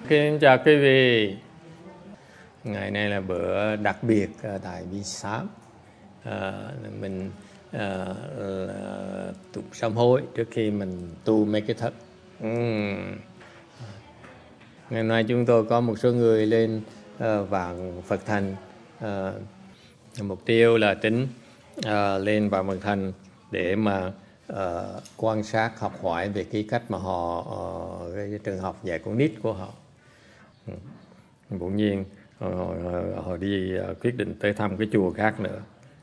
Xin chào quý vị. Ngày nay là bữa đặc biệt tại V6. Mình tụng sám hối trước khi mình tu mấy cái thất. Ngày nay chúng tôi có một số người lên vạn Phật thành. Mục tiêu là tính lên vạn Phật thành để mà quan sát, học hỏi về cái cách mà họ cái trường học dạy con nít của họ. Bỗng nhiên họ đi quyết định tới thăm cái chùa khác nữa.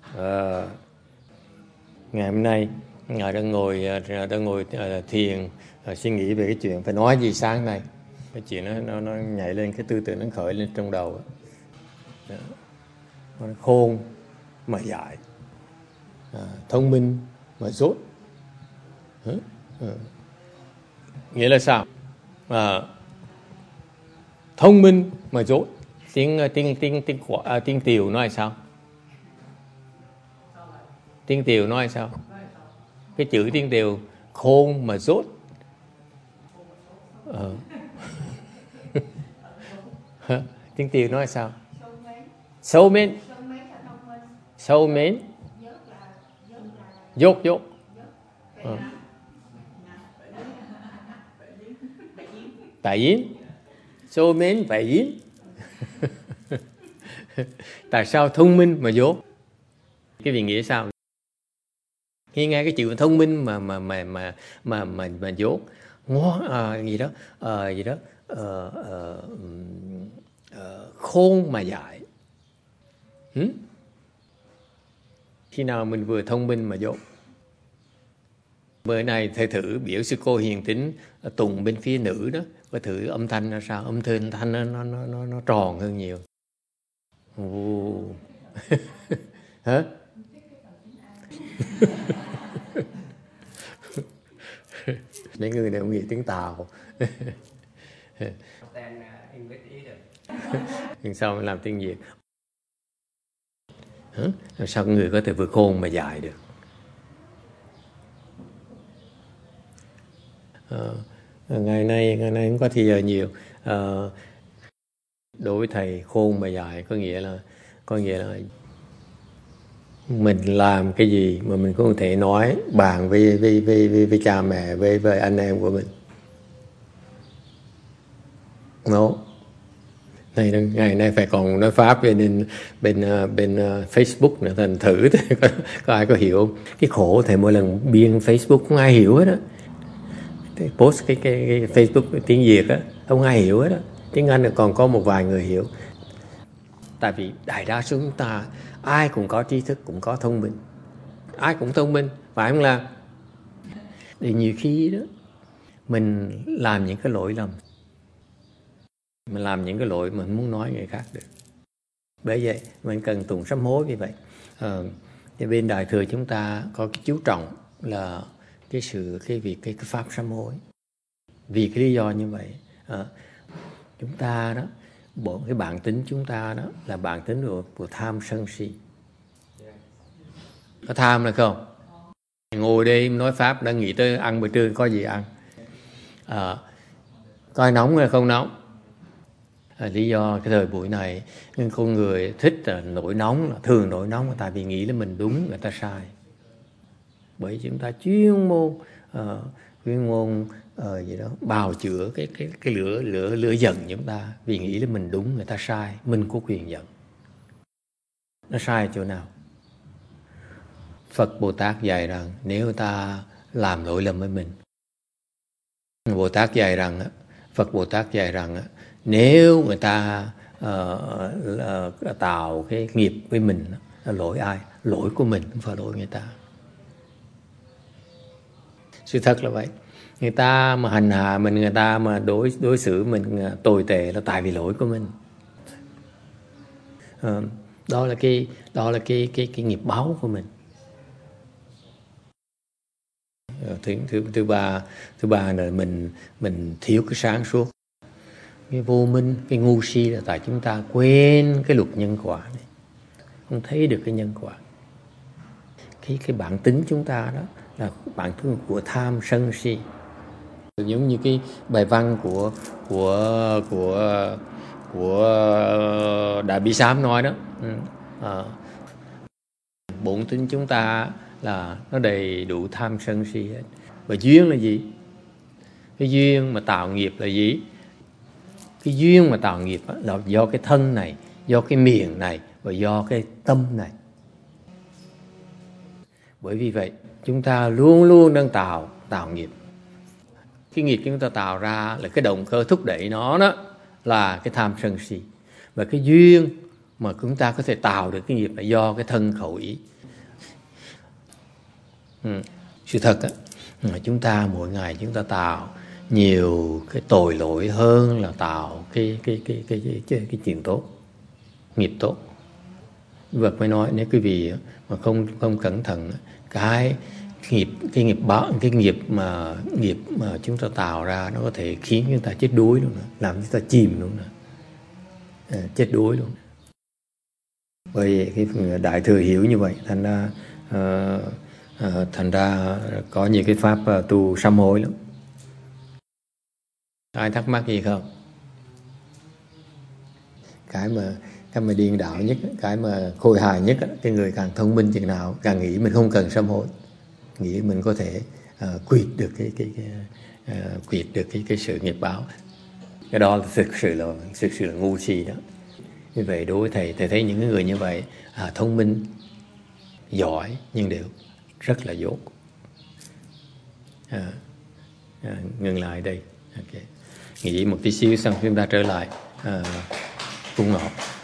Ngày hôm nay ngài đang ngồi thiền, suy nghĩ về cái chuyện phải nói gì sáng nay. Cái chuyện nó nhảy lên, cái tư tưởng nó khởi lên trong đầu. Nó khôn mà dại, thông minh mà dốt. Nghĩa là sao? Thông minh mà dốt. Tiếng Tiều nói sao? Tiếng Tiều nói sao? Cái chữ tiếng Tiều khôn mà dốt. Tiếng Tiều nói sao? Sâu mến. Sâu mến. Dốt. Tại yến. Sâu mến phải yến. Tại sao thông minh mà dốt? Cái vị nghĩa sao? Khi nghe cái chữ thông minh mà dốt, khôn mà dại. Khi nào mình vừa thông minh mà dốt? Bữa nay thầy thử biểu sư cô Hiền Tính tụng bên phía nữ đó, có thử âm thanh là sao? Âm thanh nó tròn hơn nhiều. Hả? Mấy người này không nghĩ tiếng Tàu. Nhưng sao mà làm tiếng Việt? Sao người có thể vừa khôn mà dại được? Ngày nay không có thì giờ nhiều. Đối với thầy, khôn mà dại có nghĩa là mình làm cái gì mà mình không thể nói bàn với cha mẹ, với anh em của mình. Nó ngày nay phải còn nói pháp bên Facebook nữa, thành thử có ai có hiểu không? Cái khổ thầy mỗi lần biên Facebook không ai hiểu hết á. Post cái Facebook tiếng Việt á, không ai hiểu hết á. Tiếng Anh còn có một vài người hiểu. Tại vì đại đa số chúng ta ai cũng có trí thức, cũng có thông minh. Ai cũng thông minh, phải không là? Thì nhiều khi đó mình làm những cái lỗi lầm, mình làm những cái lỗi mà mình muốn nói người khác được. Bởi vậy mình cần tụng sám hối như vậy. Thì bên Đại Thừa chúng ta có cái chú trọng là cái pháp sám hối. Vì cái lý do như vậy, chúng ta đó, cái bản tính chúng ta đó là bản tính của tham sân si. Có tham là không? Ngồi đây nói pháp đang nghĩ tới ăn bữa trưa có gì ăn. Coi nóng hay không nóng. Lý do cái thời buổi này con người thích nổi nóng, thường nổi nóng là tại vì nghĩ là mình đúng, người ta sai. Bởi chúng ta chuyên môn gì đó bào chữa cái lửa giận chúng ta, vì nghĩ là mình đúng, người ta sai, mình có quyền giận. Nó sai chỗ nào? Phật Bồ Tát dạy rằng nếu người ta làm lỗi lầm với mình, Phật Bồ Tát dạy rằng nếu người ta tạo cái nghiệp với mình, là lỗi ai? Lỗi của mình, không phải lỗi người ta. Sự thật là vậy. Người ta mà hành hạ mình, người ta mà đối xử mình tồi tệ là tại vì lỗi của mình. Đó là cái nghiệp báo của mình. Thứ ba là mình thiếu cái sáng suốt. Cái vô minh, cái ngu si là tại chúng ta quên cái luật nhân quả này, không thấy được cái nhân quả. Cái bản tính chúng ta đó là bản tính của tham sân si. Giống như cái bài văn của Đại Bi Sám nói đó. À, bổn tính chúng ta là nó đầy đủ tham sân si hết. Và duyên là gì? Cái duyên mà tạo nghiệp là gì? Cái duyên mà tạo nghiệp là do cái thân này, do cái miệng này và do cái tâm này. Bởi vì vậy chúng ta luôn luôn đang tạo nghiệp. Cái nghiệp chúng ta tạo ra là cái động cơ thúc đẩy nó đó là cái tham sân si. Và cái duyên mà chúng ta có thể tạo được cái nghiệp là do cái thân khẩu ý. Sự thật là chúng ta mỗi ngày chúng ta tạo nhiều cái tội lỗi hơn là tạo cái chuyện tốt, nghiệp tốt. Vật mới nói nếu quý vị mà không cẩn thận, cái nghiệp mà chúng ta tạo ra nó có thể khiến chúng ta chết đuối luôn nữa, làm chúng ta chìm luôn nữa, chết đuối luôn. Bởi cái Đại Thừa hiểu như vậy, thành ra có nhiều cái pháp tu sám hối lắm. Ai thắc mắc gì không? Cái mà điên đảo nhất, cái mà khôi hài nhất, cái người càng thông minh chừng nào càng nghĩ mình không cần sám hối, nghĩ mình có thể quỵt được cái sự nghiệp báo. Cái đó là thực sự là ngu si đó. Như vậy đối với thầy thấy những người như vậy thông minh, giỏi nhưng đều rất là dốt. Ngừng lại đây. Okay. Nghỉ một tí xíu xong chúng ta trở lại Cung Ngọ.